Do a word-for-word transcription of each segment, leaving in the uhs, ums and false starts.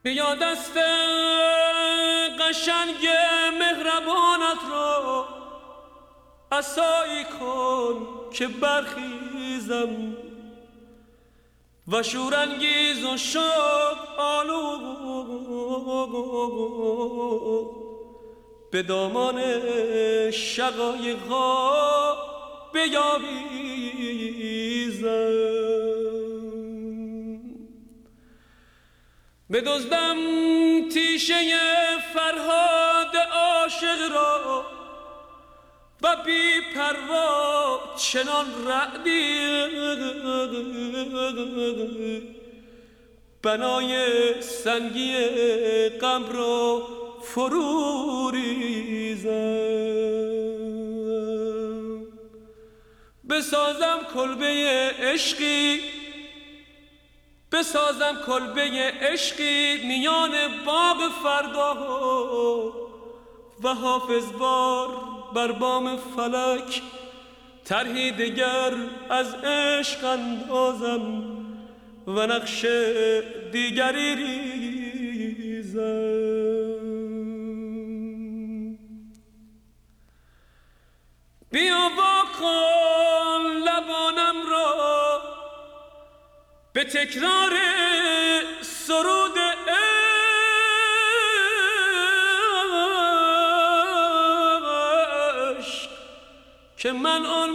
بیا دست قشنگ مهربانت را عصایی کن که برخیزم و شورانگیز و شاد آلود به دامان شقایق‌ها بیاویزم. بدزدم تیشه فرهاد عاشق را و بی پروا چنان رعدی بنای سنگی غم را فرو ریزم. بسازم کلبه عشقی بسازم کلبه عشقی میان باغ فردا و حافظ بار بر بام فلک طرحی دگر از عشق اندازم و نقش دیگری ریزم. بیا واکن لبانم را به تکرار سرود عشق که من آن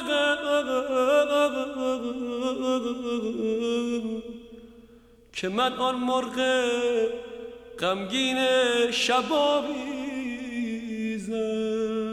مرغم که من آن مرغ غمگین شباویزم.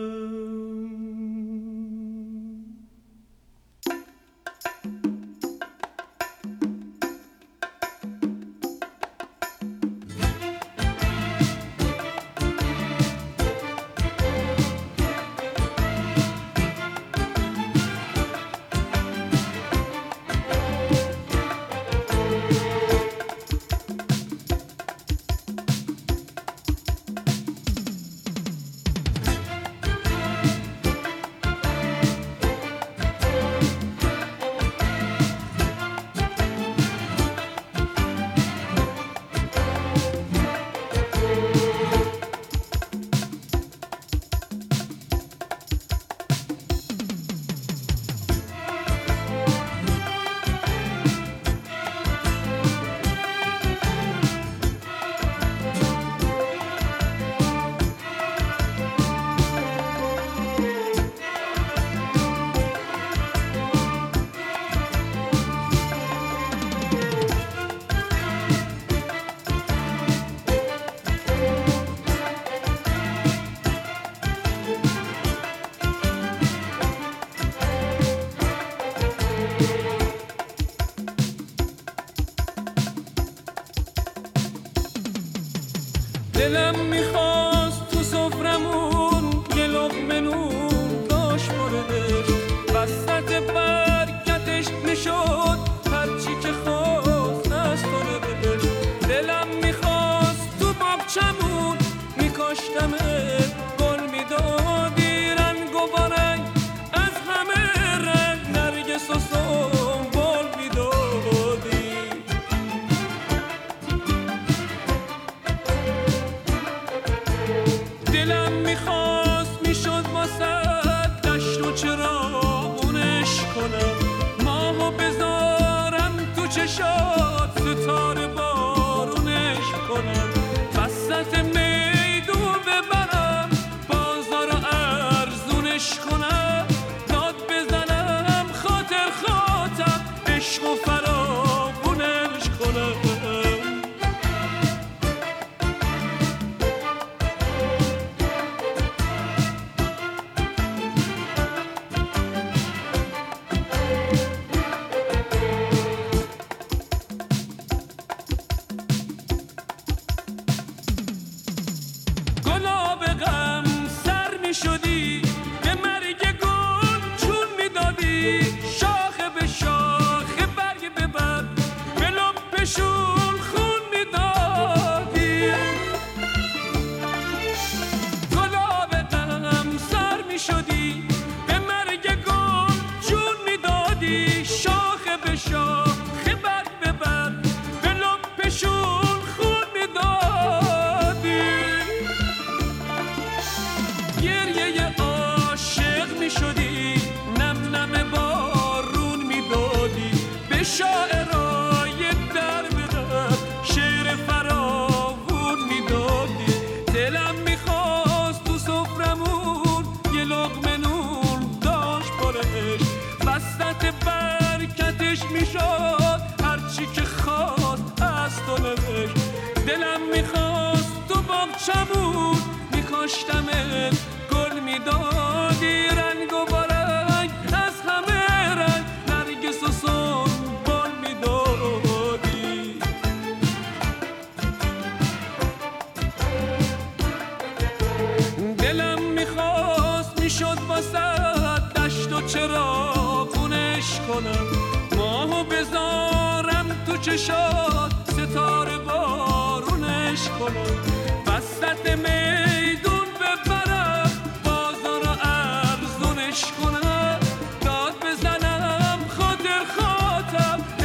دلم میخواست تو سفرمون یه لقمه نون داشت برش وسط برکتش میشد هرچی که خواست از خورش. دلم میخواست تو باغچمون میکاشتمت گل میدادی رنگ و بارنگ از همه رنگ نرگس و سنبل میدادی. دلم میخواست میشد واسه دشت و چراغونش کنم ماهو بذارم تو چشات ستاره بارونش کنم وسط میدون ببرم بازار ارزونش کنم داد بزنم خاطر خاطر عشق و فراغونش کنم. شدی به مرگ گل چون میدادی شاخه به شاخه برگ به برگ به لپشون خون میدادی. گلاب غم سر میشدی به مرگ گل چون میدادی شاخه به شاخه برگ به برگ به لپشون خون میدادی. گلش. دلم میخواست تو باغچمون میخواشتمت گل میدادی، رنگ و برنگ از همه رنگ نرگس و سنبال میدادی. دلم میخواست میشد واسه دشت و چراغونش کنم، ماهو بذارم تو چشات ستاره بارونش کنم، وسط میدون ببرم بازار ارزونش کنم، داد بزنم خاطر خاطر